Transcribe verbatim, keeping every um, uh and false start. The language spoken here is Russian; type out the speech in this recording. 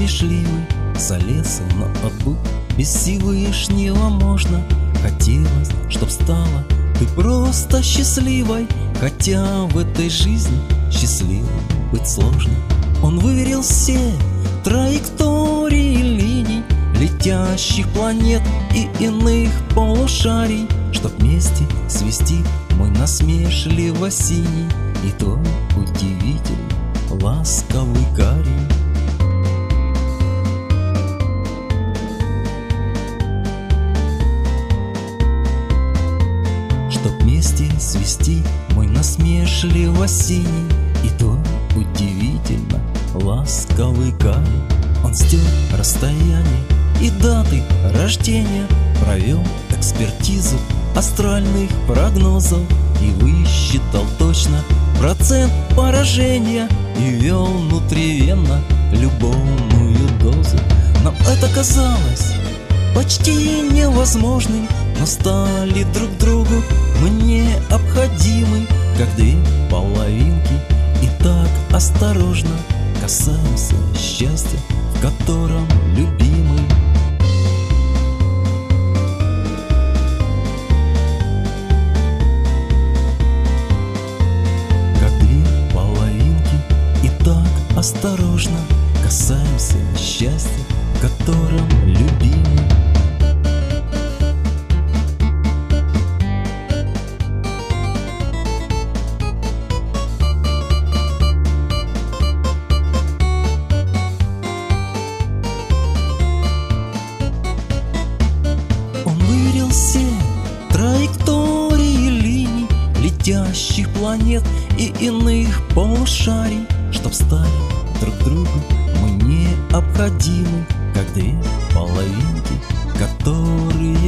смешливый, за лесом на отбу без Всевышнего можно. Хотелось, чтоб стала ты просто счастливой, хотя в этой жизни счастливой быть сложно. Он выверил все траектории линий летящих планет и иных полушарий, чтоб вместе свести мой насмешливо синий и твой удивительный ласковый карий. Чтоб вместе свести мой насмешливо синий и твой удивительно ласковый карий. Он стер расстояние и даты рождения, провел экспертизу астральных прогнозов и высчитал точно процент поражения и вел внутривенно любовную дозу. Нам это казалось почти невозможным, но стали друг другу мы необходимы, как две половинки, и так осторожно касаемся счастья, в котором любимый. Как две половинки, и так осторожно касаемся счастья, в котором любимый. Все траектории линий летящих планет и иных полушарий, чтоб стали друг другу мы необходимы, как две половинки, которые